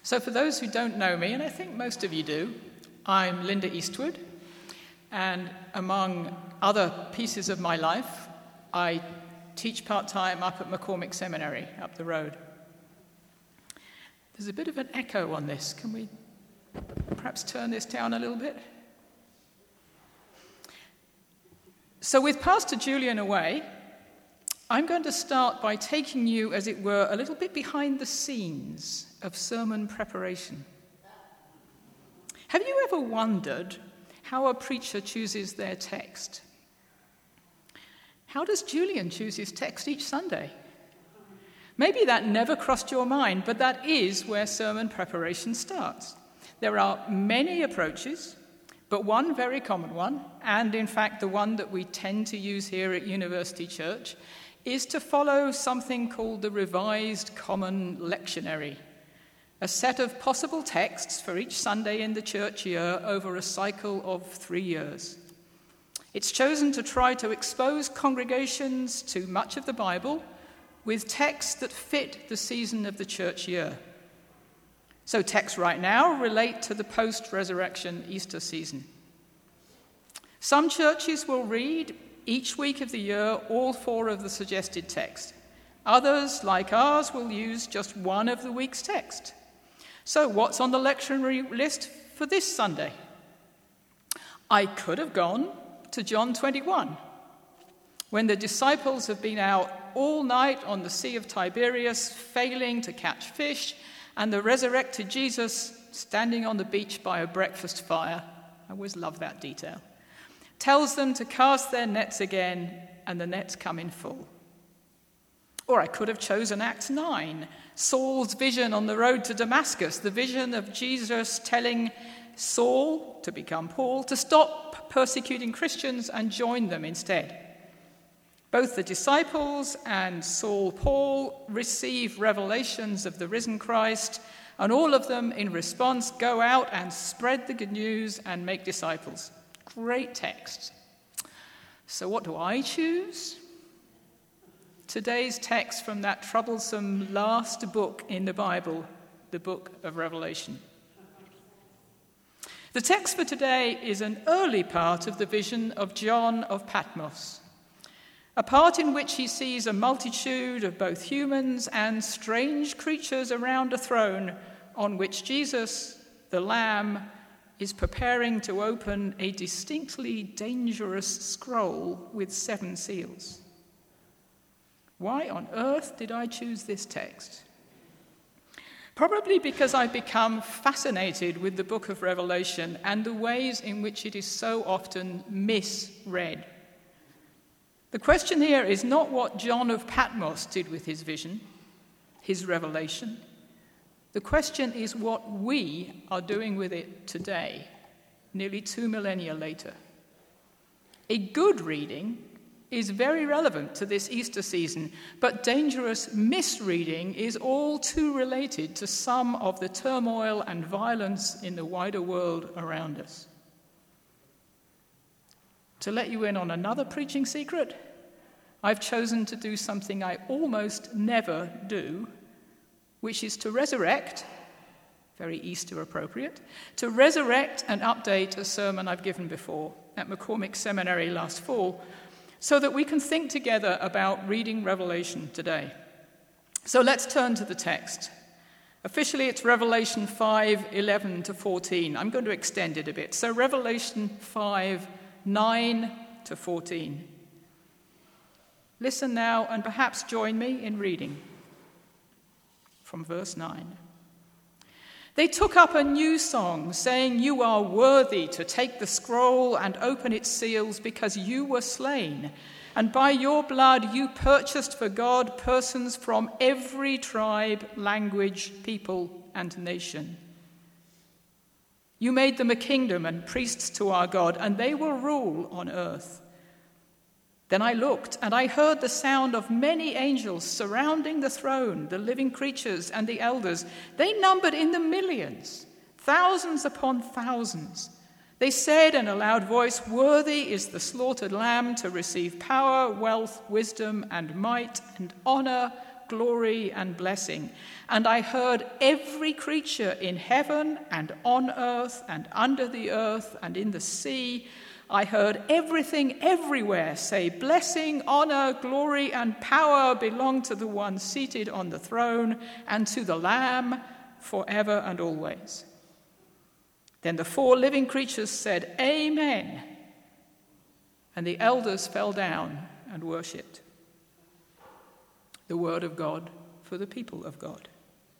So for those who don't know me, and I think most of you do, I'm Linda Eastwood, and among other pieces of my life, I teach part-time up at McCormick Seminary, up the road. There's a bit of an echo on this. Can we perhaps turn this down a little bit? So with Pastor Julian away, I'm going to start by taking you, as it were, a little bit behind the scenes of sermon preparation. Have you ever wondered how a preacher chooses their text? How does Julian choose his text each Sunday? Maybe that never crossed your mind, but that is where sermon preparation starts. There are many approaches, but one very common one, and in fact the one that we tend to use here at University Church, is to follow something called the Revised Common Lectionary, a set of possible texts for each Sunday in the church year over a cycle of 3 years. It's chosen to try to expose congregations to much of the Bible with texts that fit the season of the church year. So texts right now relate to the post-resurrection Easter season. Some churches will read each week of the year all 4 of the suggested texts. Others, like ours, will use just one of the week's text. So what's on the lectionary list for this Sunday? I could have gone to John 21, when the disciples have been out all night on the Sea of Tiberias, failing to catch fish, and the resurrected Jesus standing on the beach by a breakfast fire. I always love that detail. Tells them to cast their nets again, and the nets come in full. Or I could have chosen Acts 9, Saul's vision on the road to Damascus, the vision of Jesus telling Saul, to become Paul, to stop persecuting Christians and join them instead. Both the disciples and Saul Paul receive revelations of the risen Christ, and all of them, in response, go out and spread the good news and make disciples. Great text. So what do I choose? Today's text from that troublesome last book in the Bible, the book of Revelation. The text for today is an early part of the vision of John of Patmos, a part in which he sees a multitude of both humans and strange creatures around a throne on which Jesus, the Lamb, is preparing to open a distinctly dangerous scroll with 7 seals. Why on earth did I choose this text? Probably because I've become fascinated with the book of Revelation and the ways in which it is so often misread. The question here is not what John of Patmos did with his vision, his revelation. The question is what we are doing with it today, nearly 2 millennia later. A good reading is very relevant to this Easter season, but dangerous misreading is all too related to some of the turmoil and violence in the wider world around us. To let you in on another preaching secret, I've chosen to do something I almost never do, which is to resurrect, very Easter appropriate, to resurrect and update a sermon I've given before at McCormick Seminary last fall, so that we can think together about reading Revelation today. So let's turn to the text. Officially, it's Revelation 5:11 to 14. I'm going to extend it a bit. So Revelation 5:9 to 14. Listen now and perhaps join me in reading from verse 9. They took up a new song, saying, "You are worthy to take the scroll and open its seals, because you were slain, and by your blood you purchased for God persons from every tribe, language, people, and nation. You made them a kingdom and priests to our God, and they will rule on earth." Then I looked, and I heard the sound of many angels surrounding the throne, the living creatures and the elders. They numbered in the millions, thousands upon thousands. They said in a loud voice, "Worthy is the slaughtered lamb to receive power, wealth, wisdom, and might, and honor, glory, and blessing. And I heard every creature in heaven and on earth and under the earth and in the sea. I heard everything everywhere say, blessing, honor, glory, and power belong to the one seated on the throne and to the Lamb forever and always. Then the 4 living creatures said, Amen. And the elders fell down and worshipped. The word of God for the people of God.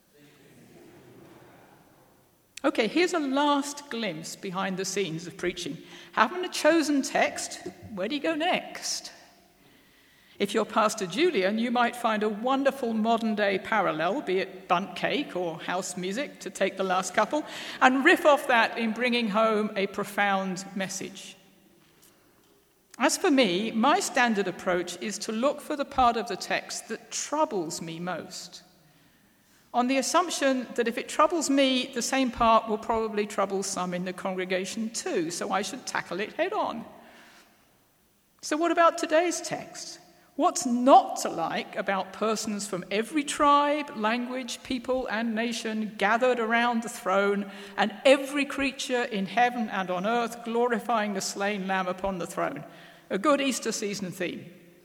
Okay, here's a last glimpse behind the scenes of preaching. Having a chosen text, where do you go next? If you're Pastor Julian, you might find a wonderful modern-day parallel, be it bundt cake or house music, to take the last couple, and riff off that in bringing home a profound message. As for me, my standard approach is to look for the part of the text that troubles me most, on the assumption that if it troubles me, the same part will probably trouble some in the congregation too, so I should tackle it head on. So what about today's text? What's not to like about persons from every tribe, language, people, and nation gathered around the throne, and every creature in heaven and on earth glorifying the slain Lamb upon the throne? A good Easter season theme.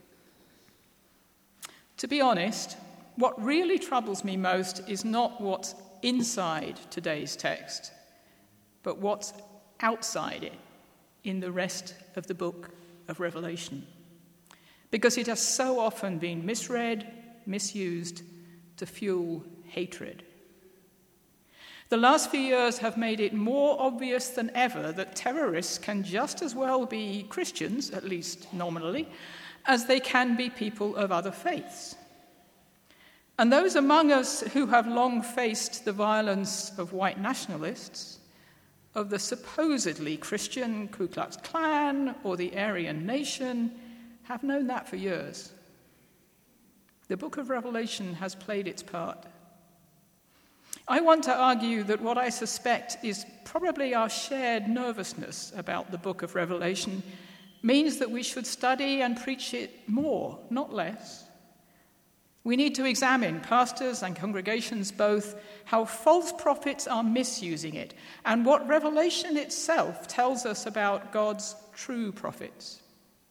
To be honest, what really troubles me most is not what's inside today's text, but what's outside it in the rest of the book of Revelation. Because it has so often been misread, misused to fuel hatred. The last few years have made it more obvious than ever that terrorists can just as well be Christians, at least nominally, as they can be people of other faiths. And those among us who have long faced the violence of white nationalists, of the supposedly Christian Ku Klux Klan or the Aryan Nation, have known that for years. The book of Revelation has played its part. I want to argue that what I suspect is probably our shared nervousness about the book of Revelation means that we should study and preach it more, not less. We need to examine, pastors and congregations both, how false prophets are misusing it and what Revelation itself tells us about God's true prophets.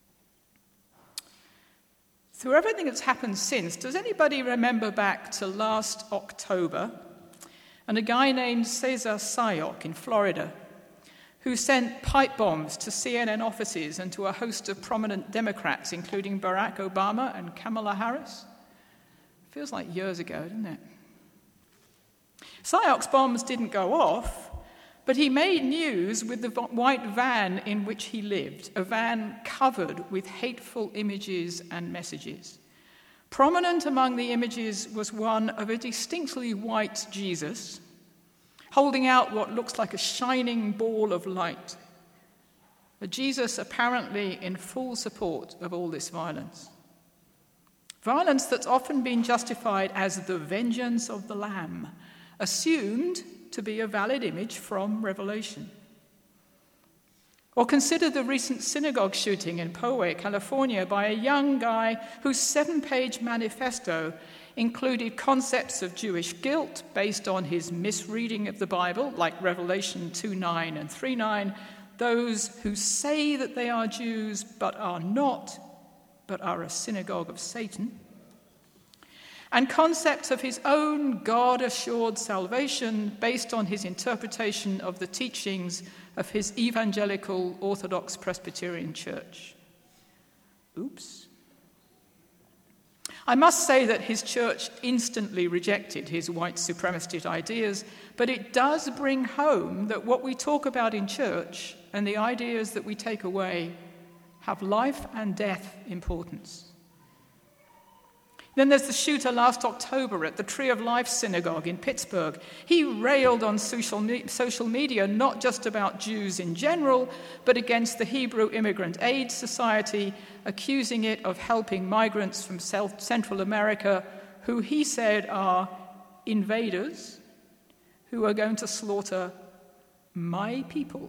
Through everything that's happened since, does anybody remember back to last October and a guy named Cesar Sayoc in Florida who sent pipe bombs to CNN offices and to a host of prominent Democrats, including Barack Obama and Kamala Harris? Feels like years ago, doesn't it? Sayoc's bombs didn't go off, but he made news with the white van in which he lived, a van covered with hateful images and messages. Prominent among the images was one of a distinctly white Jesus, holding out what looks like a shining ball of light. A Jesus apparently in full support of all this violence. Violence that's often been justified as the vengeance of the Lamb, assumed to be a valid image from Revelation. Or consider the recent synagogue shooting in Poway, California, by a young guy whose 7-page manifesto included concepts of Jewish guilt based on his misreading of the Bible, like Revelation 2:9 and 3:9, those who say that they are Jews but are not, but are a synagogue of Satan, and concepts of his own God-assured salvation based on his interpretation of the teachings of his evangelical Orthodox Presbyterian Church. Oops. I must say that his church instantly rejected his white supremacist ideas, but it does bring home that what we talk about in church and the ideas that we take away have life and death importance. Then there's the shooter last October at the Tree of Life Synagogue in Pittsburgh. He railed on social media not just about Jews in general, but against the Hebrew Immigrant Aid Society, accusing it of helping migrants from Central America, who he said are invaders who are going to slaughter my people,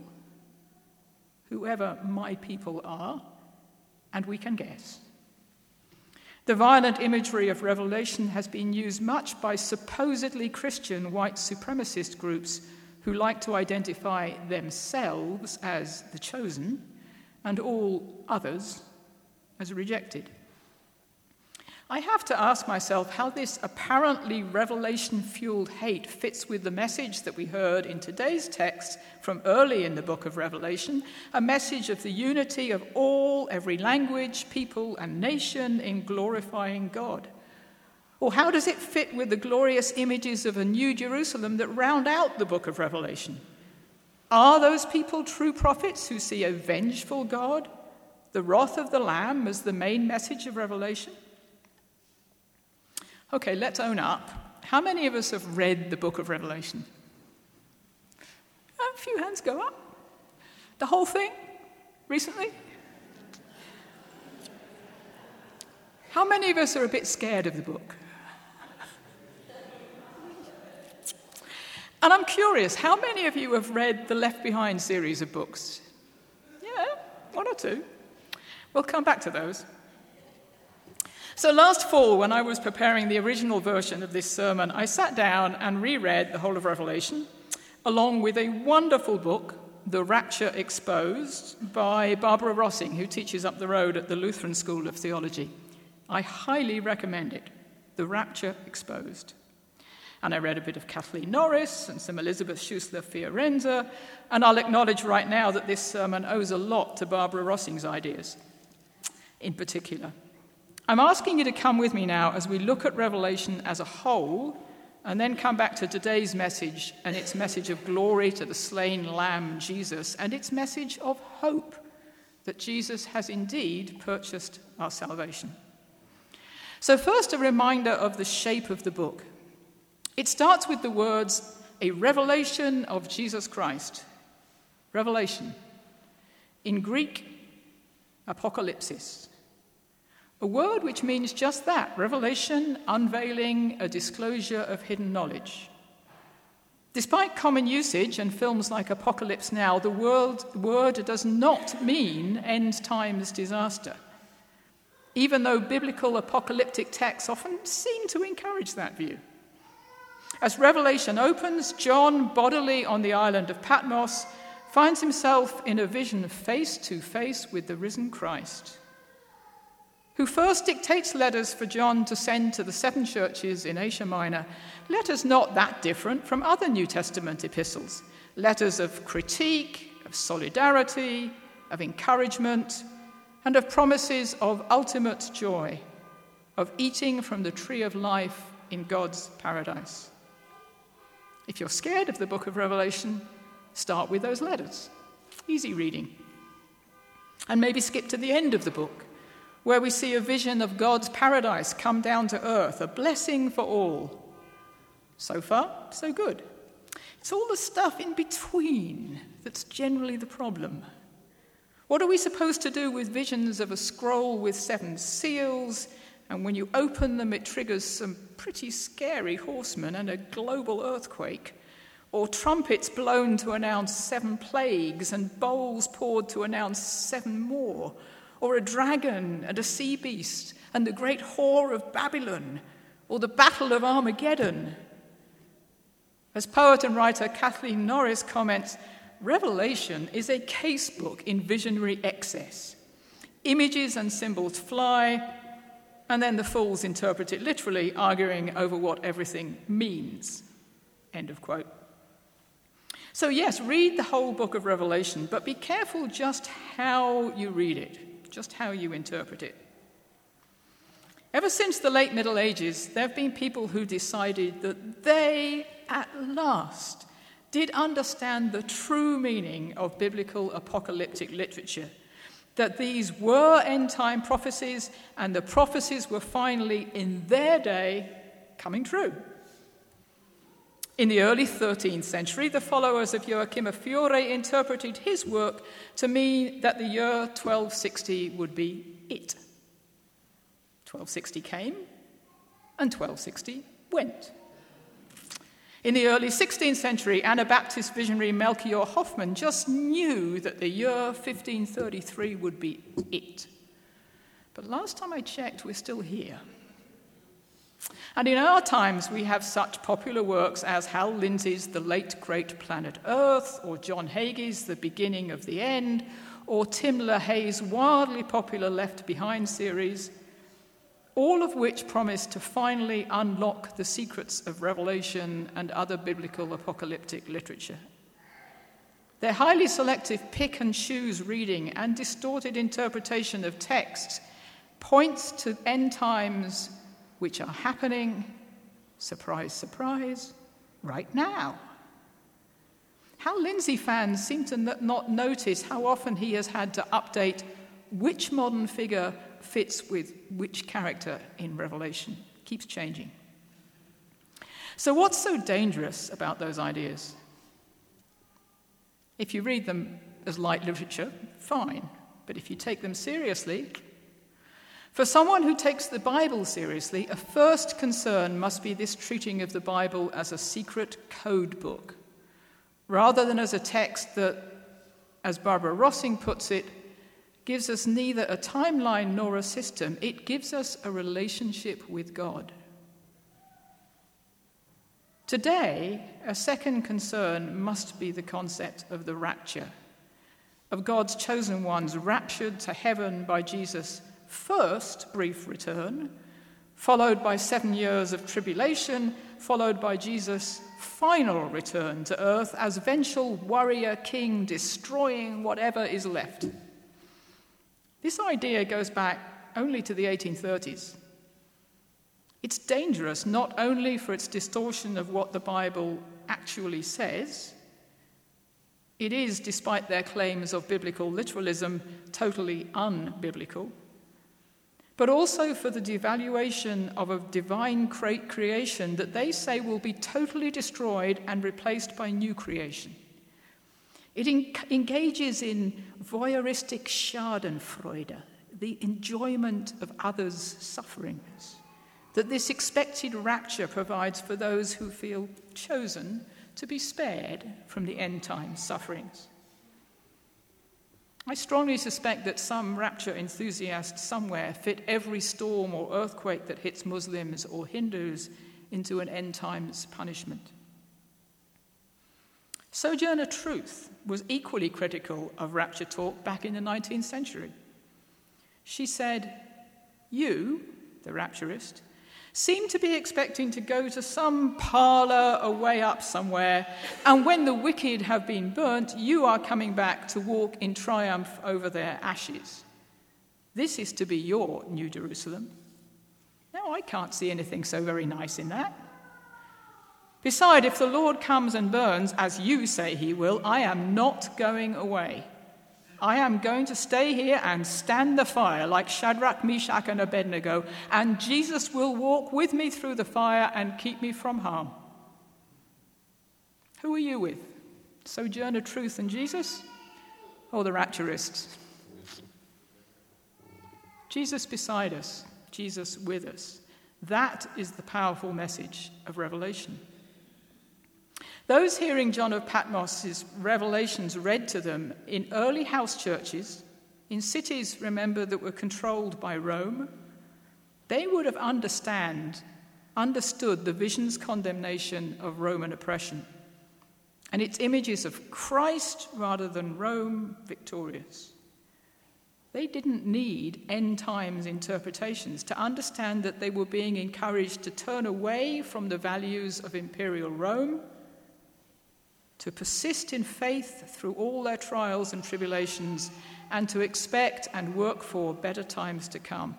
whoever my people are, and we can guess. The violent imagery of Revelation has been used much by supposedly Christian white supremacist groups who like to identify themselves as the chosen and all others as rejected. I have to ask myself how this apparently revelation-fueled hate fits with the message that we heard in today's text from early in the book of Revelation, a message of the unity of all, every language, people, and nation in glorifying God. Or how does it fit with the glorious images of a new Jerusalem that round out the book of Revelation? Are those people true prophets who see a vengeful God, the wrath of the Lamb, as the main message of Revelation? Okay, let's own up. How many of us have read the book of Revelation? A few hands go up. The whole thing? Recently? How many of us are a bit scared of the book? And I'm curious, how many of you have read the Left Behind series of books? Yeah, one or two. We'll come back to those. So last fall, when I was preparing the original version of this sermon, I sat down and reread the whole of Revelation, along with a wonderful book, The Rapture Exposed, by Barbara Rossing, who teaches up the road at the Lutheran School of Theology. I highly recommend it, The Rapture Exposed. And I read a bit of Kathleen Norris and some Elizabeth Schussler Fiorenza, and I'll acknowledge right now that this sermon owes a lot to Barbara Rossing's ideas, in particular. I'm asking you to come with me now as we look at Revelation as a whole, and then come back to today's message and its message of glory to the slain Lamb, Jesus, and its message of hope that Jesus has indeed purchased our salvation. So first, a reminder of the shape of the book. It starts with the words, a revelation of Jesus Christ. Revelation. In Greek, apocalypsis. A word which means just that, revelation, unveiling, a disclosure of hidden knowledge. Despite common usage and films like Apocalypse Now, the word does not mean end times disaster, even though biblical apocalyptic texts often seem to encourage that view. As Revelation opens, John, bodily on the island of Patmos, finds himself in a vision face to face with the risen Christ, who first dictates letters for John to send to the 7 churches in Asia Minor, letters not that different from other New Testament epistles, letters of critique, of solidarity, of encouragement, and of promises of ultimate joy, of eating from the tree of life in God's paradise. If you're scared of the book of Revelation, start with those letters. Easy reading. And maybe skip to the end of the book, where we see a vision of God's paradise come down to earth, a blessing for all. So far, so good. It's all the stuff in between that's generally the problem. What are we supposed to do with visions of a scroll with 7 seals, and when you open them it triggers some pretty scary horsemen and a global earthquake, or trumpets blown to announce 7 plagues and bowls poured to announce 7 more, or a dragon and a sea beast and the great whore of Babylon, or the battle of Armageddon? As poet and writer Kathleen Norris comments, Revelation is a casebook in visionary excess. Images and symbols fly, and then the fools interpret it literally, arguing over what everything means. End of quote. So yes, read the whole book of Revelation, but be careful just how you read it. Just how you interpret it. Ever since the late Middle Ages, there have been people who decided that they, at last, did understand the true meaning of biblical apocalyptic literature, that these were end-time prophecies, and the prophecies were finally, in their day, coming true. In the early 13th century, the followers of Joachim of Fiore interpreted his work to mean that the year 1260 would be it. 1260 came, and 1260 went. In the early 16th century, Anabaptist visionary Melchior Hoffman just knew that the year 1533 would be it. But last time I checked, we're still here. And in our times, we have such popular works as Hal Lindsey's The Late Great Planet Earth, or John Hagee's The Beginning of the End, or Tim LaHaye's wildly popular Left Behind series, all of which promise to finally unlock the secrets of Revelation and other biblical apocalyptic literature. Their highly selective pick-and-choose reading and distorted interpretation of texts points to end times which are happening, surprise, surprise, right now. Hal Lindsey fans seem to not notice how often he has had to update which modern figure fits with which character in Revelation. It keeps changing. So what's so dangerous about those ideas? If you read them as light literature, fine. But if you take them seriously, for someone who takes the Bible seriously, a first concern must be this treating of the Bible as a secret code book, rather than as a text that, as Barbara Rossing puts it, gives us neither a timeline nor a system. It gives us a relationship with God. Today, a second concern must be the concept of the rapture, of God's chosen ones raptured to heaven by Jesus' first brief return, followed by 7 years of tribulation, followed by Jesus' final return to earth as vengeful warrior king destroying whatever is left. This idea goes back only to the 1830s. It's dangerous not only for its distortion of what the Bible actually says. It is, despite their claims of biblical literalism, totally unbiblical, but also for the devaluation of a divine creation that they say will be totally destroyed and replaced by new creation. It engages in voyeuristic schadenfreude, the enjoyment of others' sufferings, that this expected rapture provides for those who feel chosen to be spared from the end-time sufferings. I strongly suspect that some rapture enthusiast somewhere fit every storm or earthquake that hits Muslims or Hindus into an end-times punishment. Sojourner Truth was equally critical of rapture talk back in the 19th century. She said, "You, the rapturist, seem to be expecting to go to some parlour away up somewhere, and when the wicked have been burnt, you are coming back to walk in triumph over their ashes. This is to be your New Jerusalem." Now, I can't see anything so very nice in that. Besides, if the Lord comes and burns, as you say he will, I am not going away. I am going to stay here and stand the fire like Shadrach, Meshach, and Abednego, and Jesus will walk with me through the fire and keep me from harm. Who are you with? Sojourner Truth and Jesus, or the rapturists? Jesus beside us, Jesus with us. That is the powerful message of Revelation. Those hearing John of Patmos's revelations read to them in early house churches, in cities, remember, that were controlled by Rome, they would have understood the vision's condemnation of Roman oppression and its images of Christ rather than Rome victorious. They didn't need end times interpretations to understand that they were being encouraged to turn away from the values of imperial Rome, to persist in faith through all their trials and tribulations, and to expect and work for better times to come.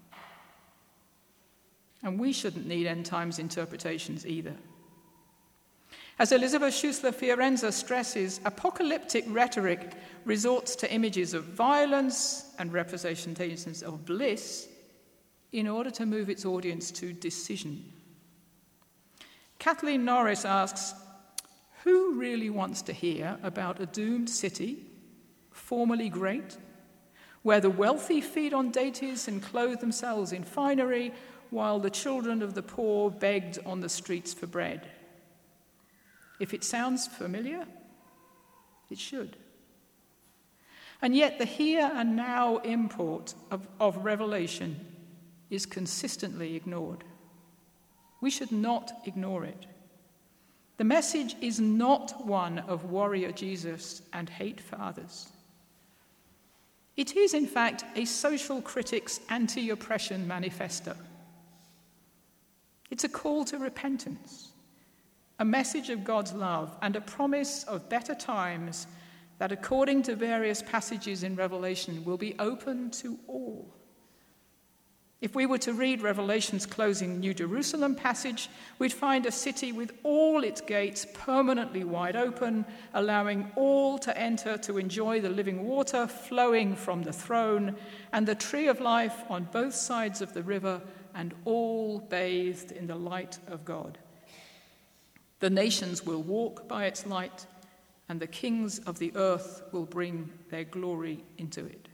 And we shouldn't need end times interpretations either. As Elisabeth Schussler-Fiorenza stresses, apocalyptic rhetoric resorts to images of violence and representations of bliss in order to move its audience to decision. Kathleen Norris asks, who really wants to hear about a doomed city, formerly great, where the wealthy feed on dainties and clothe themselves in finery, while the children of the poor begged on the streets for bread? If it sounds familiar, it should. And yet the here and now import of Revelation is consistently ignored. We should not ignore it. The message is not one of warrior Jesus and hate for others. It is, in fact, a social critic's anti-oppression manifesto. It's a call to repentance, a message of God's love, and a promise of better times that, according to various passages in Revelation, will be open to all. If we were to read Revelation's closing New Jerusalem passage, we'd find a city with all its gates permanently wide open, allowing all to enter to enjoy the living water flowing from the throne and the tree of life on both sides of the river, and all bathed in the light of God. The nations will walk by its light, and the kings of the earth will bring their glory into it.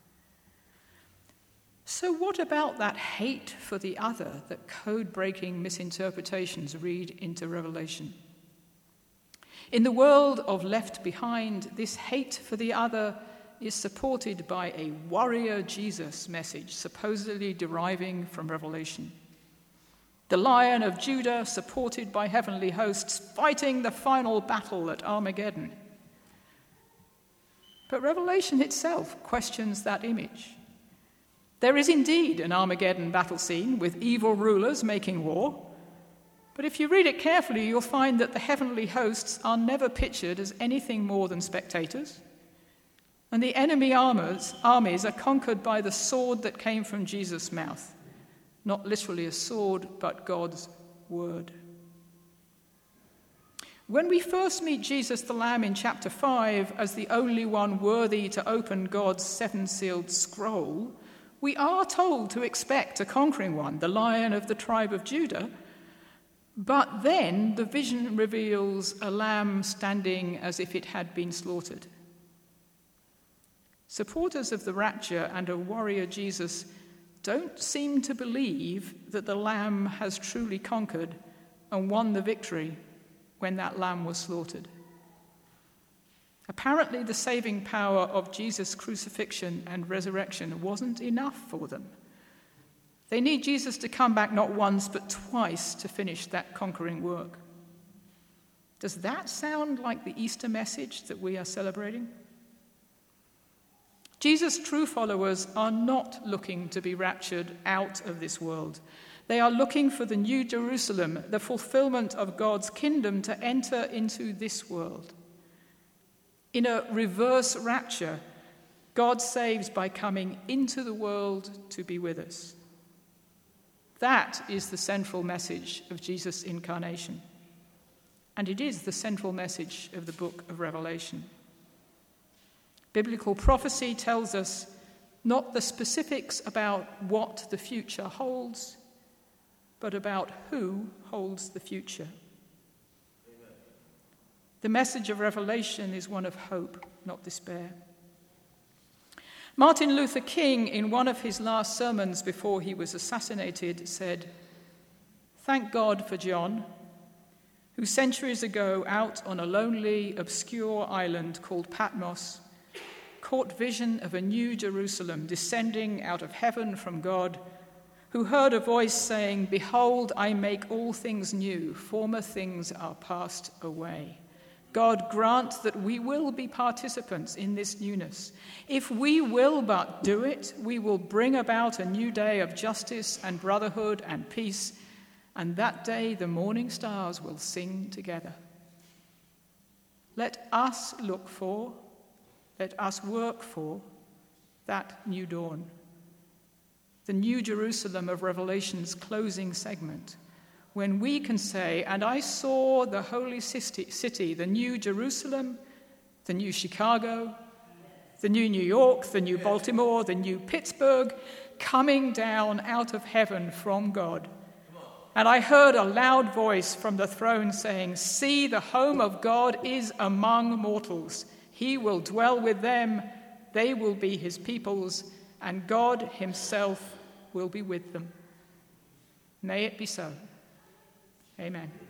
So what about that hate for the other that code-breaking misinterpretations read into Revelation? In the world of Left Behind, this hate for the other is supported by a warrior Jesus message, supposedly deriving from Revelation. The Lion of Judah, supported by heavenly hosts, fighting the final battle at Armageddon. But Revelation itself questions that image. There is indeed an Armageddon battle scene with evil rulers making war, but if you read it carefully, you'll find that the heavenly hosts are never pictured as anything more than spectators, and the enemy armies are conquered by the sword that came from Jesus' mouth, not literally a sword, but God's word. When we first meet Jesus the Lamb in chapter 5 as the only one worthy to open God's seven-sealed scroll, we are told to expect a conquering one, the Lion of the tribe of Judah, but then the vision reveals a lamb standing as if it had been slaughtered. Supporters of the rapture and a warrior Jesus don't seem to believe that the lamb has truly conquered and won the victory when that lamb was slaughtered. Apparently, the saving power of Jesus' crucifixion and resurrection wasn't enough for them. They need Jesus to come back not once but twice to finish that conquering work. Does that sound like the Easter message that we are celebrating? Jesus' true followers are not looking to be raptured out of this world. They are looking for the New Jerusalem, the fulfillment of God's kingdom, to enter into this world. In a reverse rapture, God saves by coming into the world to be with us. That is the central message of Jesus' incarnation. And it is the central message of the book of Revelation. Biblical prophecy tells us not the specifics about what the future holds, but about who holds the future. The message of Revelation is one of hope, not despair. Martin Luther King, in one of his last sermons before he was assassinated, said, "Thank God for John, who centuries ago, out on a lonely, obscure island called Patmos, caught vision of a new Jerusalem descending out of heaven from God, who heard a voice saying, 'Behold, I make all things new, former things are passed away.' God grant that we will be participants in this newness. If we will but do it, we will bring about a new day of justice and brotherhood and peace, and that day the morning stars will sing together. Let us look for, let us work for that new dawn, the New Jerusalem of Revelation's closing segment, when we can say, 'And I saw the holy city, the New Jerusalem, the new Chicago, the new New York, the new Baltimore, the new Pittsburgh, coming down out of heaven from God. And I heard a loud voice from the throne saying, See, the home of God is among mortals. He will dwell with them, they will be his peoples, and God himself will be with them.' May it be so. Amen.